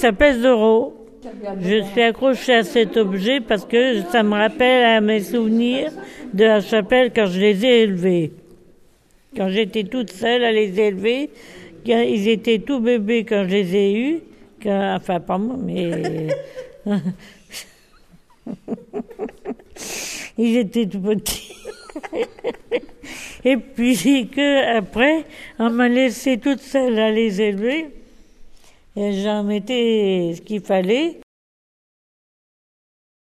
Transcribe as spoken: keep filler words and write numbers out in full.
ça pèse d'euros. Je suis accrochée à cet objet parce que ça me rappelle à mes souvenirs de la chapelle quand je les ai élevés. Quand j'étais toute seule à les élever, ils étaient tout bébés quand je les ai eus. Quand, enfin, pas moi, mais... ils étaient tout petits. Et puis que après, on m'a laissé toute seule à les élever. Et j'en mettais ce qu'il fallait.